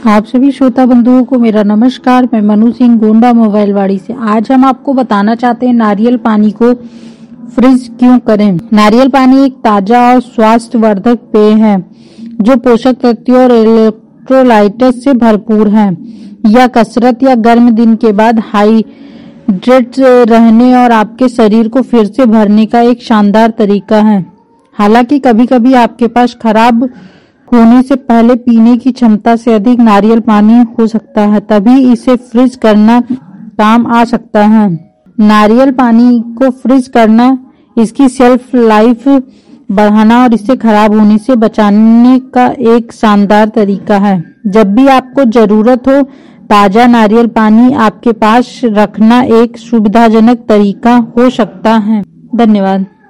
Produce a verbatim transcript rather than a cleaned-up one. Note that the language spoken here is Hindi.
आप सभी श्रोता बंधुओं को मेरा नमस्कार। मैं मनु सिंह गोंडा मोबाइल वाड़ी से। आज हम आपको बताना चाहते हैं नारियल पानी को फ्रीज क्यों करें। नारियल पानी एक ताजा और स्वास्थ्यवर्धक पेय है जो पोषक तत्वों और इलेक्ट्रोलाइट्स से भरपूर है। यह कसरत या गर्म दिन के बाद हाइड्रेट रहने और आपके शरीर को फिर से भरने का एक शानदार तरीका है। हालांकि कभी-कभी आपके पास खराब होने से पहले पीने की क्षमता से अधिक नारियल पानी हो सकता है, तभी इसे फ्रीज करना काम आ सकता है। नारियल पानी को फ्रीज करना इसकी शेल्फ लाइफ बढ़ाना और इसे खराब होने से बचाने का एक शानदार तरीका है। जब भी आपको जरूरत हो ताजा नारियल पानी आपके पास रखना एक सुविधाजनक तरीका हो सकता है। धन्यवाद।